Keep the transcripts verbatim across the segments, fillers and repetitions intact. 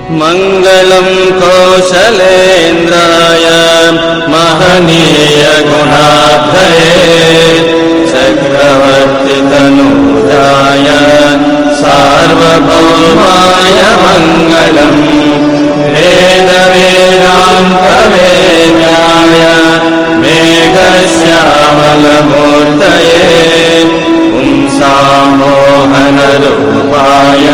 मङ्गलं कौशलेन्द्राय महनीय गुणाब्धये चक्रवर्तितनूजाय सार्वभौमाय मङ्गलम् वेदवेदान्तवेद्याय मेघश्यामलमूर्तये पुंसामोहनरूपाय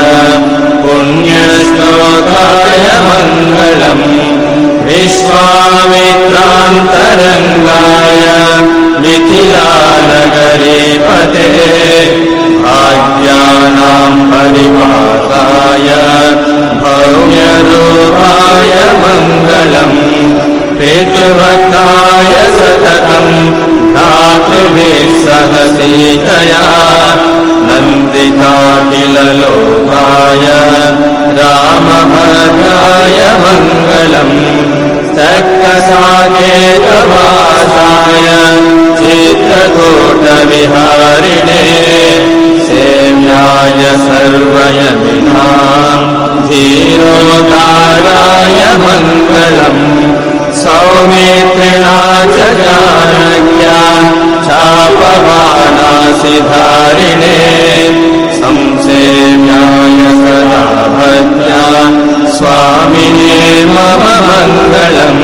पुण्यश्लोकाय मङ्गलम् विश्वामित्रान्तरङ्गाय मिथिलानगरीपते भाग्यानां परिपाताय भव्यरूपाय मङ्गलम् पितृभक्ताय सततं धातृभिः सह सीतया नन्दिताखिललोकाय रामभद्राय मङ्गलम् सक्कसाकेतवासाय चित्रकूटविहारिणे सेव्याय सर्वयमिनां धीरोदाराय मङ्गलम् सौमित्रिणा च जानक्या चापवानासिधारिणे संसेव्याय सदा भक्त्या स्वामिने मम मङ्गलम्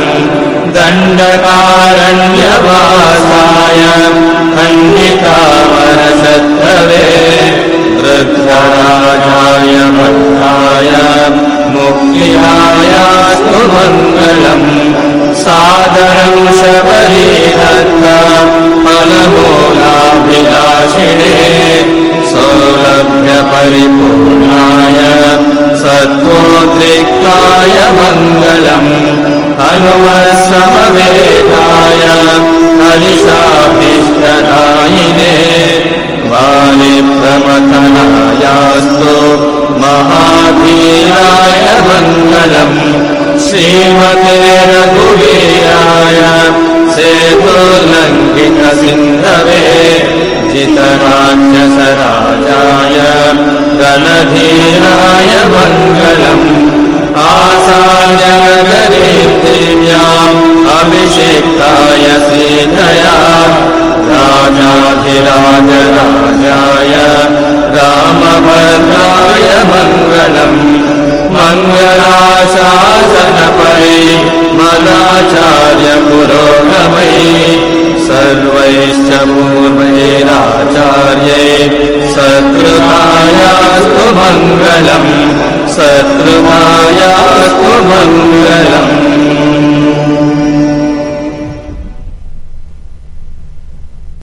दण्डकारण्यवासाय खण्डितावरशत्रवे वृद्धराजाय भक्ताय मुक्त्यायास्तु मङ्गलम् सादरं शबरीदत्ता फलमूलाभिलाषिणे सौलभ्यपरिपूर्णाय सत्त्वोद्रिक्ताय मङ्गलम् हनुमत्समवेदाय हरिषाभीष्टदायिने वालिप्रमथनायास्तु महाधीराय मङ्गलम् श्रीमते रघुवीराय सेतुर्लङ्घितसिन्धवे जितराक्षसराजाय रणधीराय मङ्गलम् आसाद्यनगरीं अभिषिक्ताय सीतया राजाधिराजराजाय रामभद्राय मङ्गलम् मङ्गलाशासनपरि मदाचार्य पुरोगमै सर्वैश्च पूर्वैराचार्यै सत्कृतायास्तु मङ्गलम् सत्कृतायास्तु मङ्गलम्।